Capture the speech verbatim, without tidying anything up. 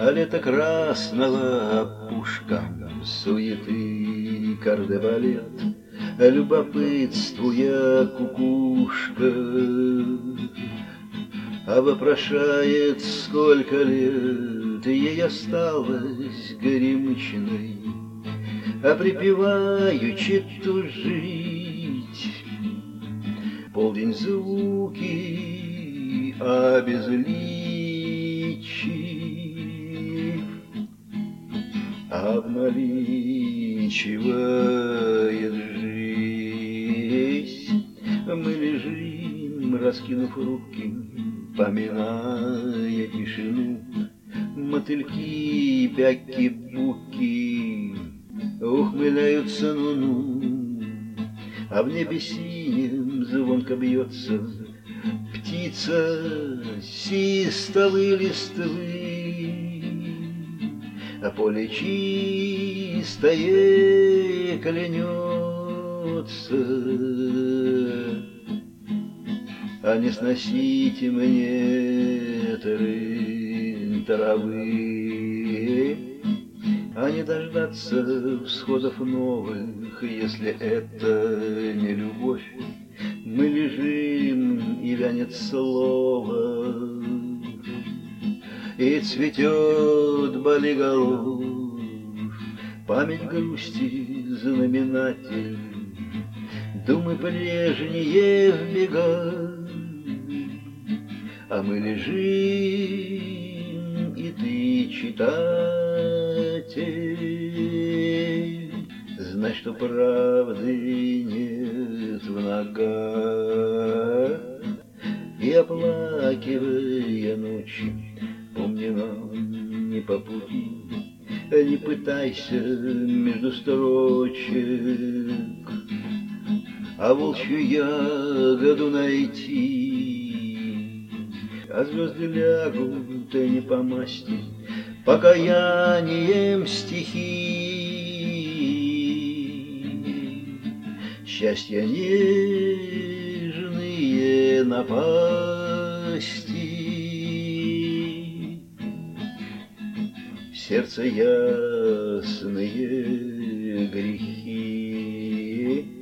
А лето красного опушкам суеты кардебалет, любопытствуя кукушка, а вопрошает, сколько лет ей осталось горемычной, а припеваючи тужить. Полдень звуки обезличив, обналичивает жизнь. Мы лежим, раскинув руки, поминая тишину. Мотыльки, бяки-буки ухмыляются ну-ну, а в небе синем звонко бьется птица систовой листвы, а поле чистое клянется: а не сносите мне трын травы, а не дождаться всходов новых, если это не любовь. Мы лежим, и вянет слово, и цветет болиголов. Память грусти знаменатель, думы прежние в бегах. А мы лежим, и ты, читатель, знай, что правды нет в ногах. И оплакивая ночи, помни, нам не по пути. Не пытайся между строчек, а волчью ягоду найти. А звезды лягут не по масти покаянием стихи. Счастья нежные напасти, сердце ясные грехи.